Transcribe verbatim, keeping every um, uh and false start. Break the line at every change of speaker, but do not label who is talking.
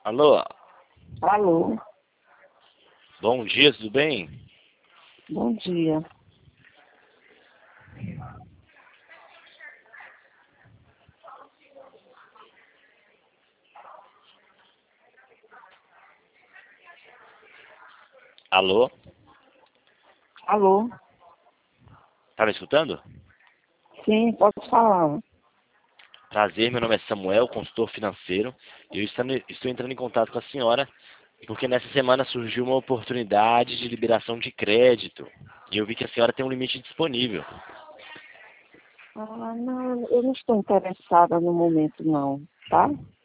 Alô,
Alô,
bom dia, tudo bem?
bom dia.
Alô,
Alô,
tá me escutando?
sim, posso falar.
Prazer, meu nome é Samuel, consultor financeiro, e eu estou estou entrando em contato com a senhora porque nessa semana surgiu uma oportunidade de liberação de crédito e eu vi que a senhora tem um limite disponível.
Ah, não, eu não estou interessada no momento, não, tá?